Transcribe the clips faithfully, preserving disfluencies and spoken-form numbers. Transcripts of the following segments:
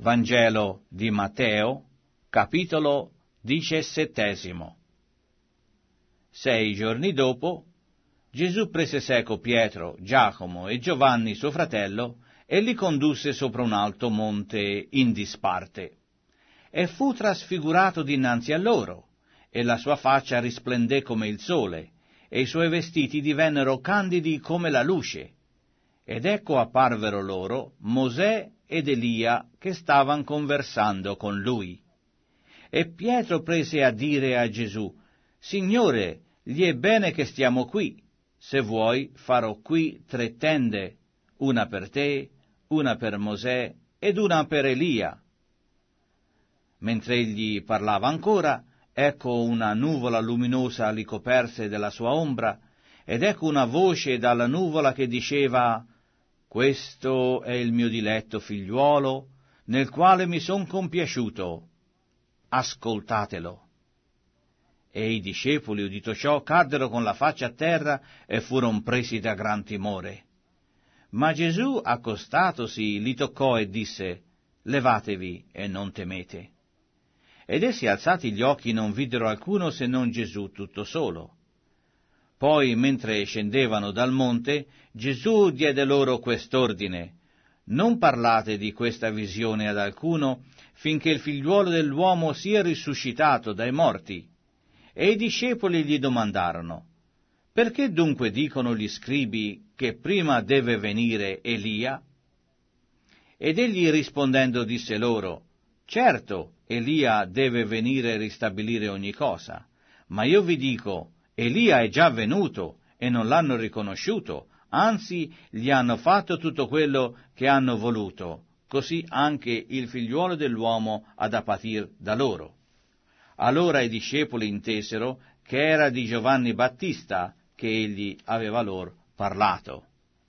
Vangelo di Matteo, capitolo diciassettesimo. Sei giorni dopo, Gesù prese seco Pietro, Giacomo e Giovanni suo fratello e li condusse sopra un alto monte in disparte. E fu trasfigurato dinanzi a loro, e la sua faccia risplendé come il sole, e i suoi vestiti divennero candidi come la luce. Ed ecco apparvero loro Mosè ed Elia che stavan conversando con lui. E Pietro prese a dire a Gesù: Signore, gli è bene che stiamo qui. Se vuoi, farò qui tre tende, una per te, una per Mosè ed una per Elia. Mentre egli parlava ancora, ecco una nuvola luminosa li coperse della sua ombra, ed ecco una voce dalla nuvola che diceva: Questo è il mio diletto figliuolo, nel quale mi son compiaciuto. Ascoltatelo. E i discepoli, udito ciò, caddero con la faccia a terra e furono presi da gran timore. Ma Gesù, accostatosi, li toccò e disse: Levatevi e non temete. Ed essi, alzati gli occhi, non videro alcuno se non Gesù tutto solo. Poi, mentre scendevano dal monte, Gesù diede loro quest'ordine: Non parlate di questa visione ad alcuno, finché il figliuolo dell'uomo sia risuscitato dai morti. E i discepoli gli domandarono: Perché dunque dicono gli scribi che prima deve venire Elia? Ed egli rispondendo disse loro: Certo, Elia deve venire e ristabilire ogni cosa, ma io vi dico, Elia è già venuto e non l'hanno riconosciuto, anzi gli hanno fatto tutto quello che hanno voluto, così anche il figliuolo dell'uomo ha da patir da loro. Allora i discepoli intesero che era di Giovanni Battista che egli aveva loro parlato.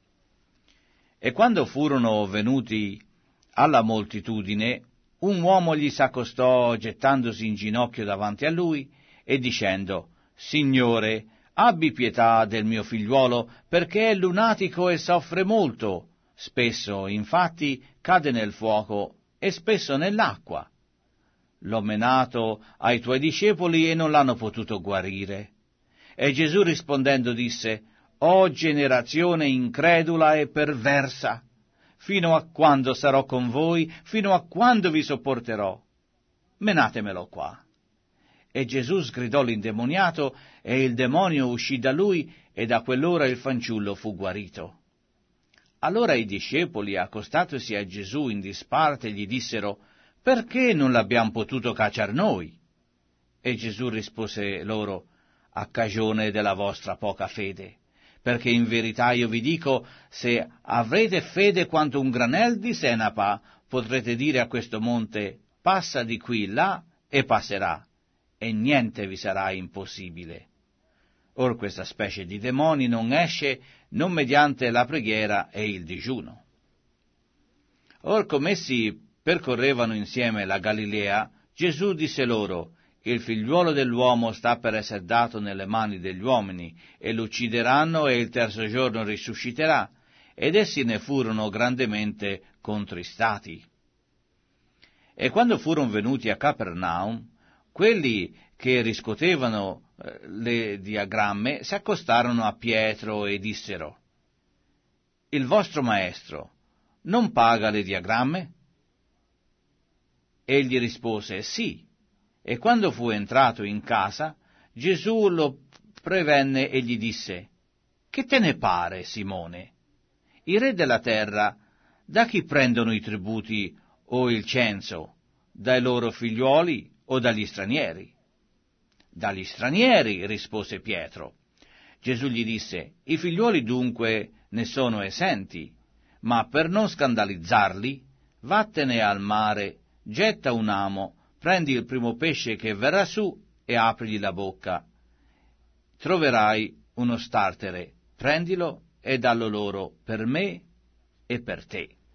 E quando furono venuti alla moltitudine, un uomo gli s'accostò gettandosi in ginocchio davanti a lui e dicendo: Signore, abbi pietà del mio figliuolo, perché è lunatico e soffre molto. Spesso, infatti, cade nel fuoco e spesso nell'acqua. L'ho menato ai tuoi discepoli e non l'hanno potuto guarire. E Gesù rispondendo disse: O generazione incredula e perversa, fino a quando sarò con voi, fino a quando vi sopporterò? Menatemelo qua. E Gesù sgridò l'indemoniato, e il demonio uscì da lui, e da quell'ora il fanciullo fu guarito. Allora i discepoli, accostatosi a Gesù in disparte, gli dissero: Perché non l'abbiamo potuto cacciar noi? E Gesù rispose loro: A cagione della vostra poca fede. Perché in verità io vi dico, se avrete fede quanto un granel di senape, potrete dire a questo monte: Passa di qui là, e passerà, e niente vi sarà impossibile. Or questa specie di demoni non esce non mediante la preghiera e il digiuno. Or come essi percorrevano insieme la Galilea, Gesù disse loro: Il figliuolo dell'uomo sta per essere dato nelle mani degli uomini, e lo uccideranno, e il terzo giorno risusciterà. Ed essi ne furono grandemente contristati. E quando furono venuti a Capernaum, quelli che riscuotevano eh, le diagramme si accostarono a Pietro e dissero: Il vostro maestro non paga le diagramme? Egli rispose: Sì. E quando fu entrato in casa, Gesù lo prevenne e gli disse: Che te ne pare, Simone? I re della terra da chi prendono i tributi o il censo? Dai loro figliuoli o dagli stranieri? Dagli stranieri, rispose Pietro. Gesù gli disse: I figliuoli dunque ne sono esenti, ma per non scandalizzarli, vattene al mare, getta un amo, prendi il primo pesce che verrà su e aprigli la bocca. Troverai uno startere, prendilo e dallo loro per me e per te.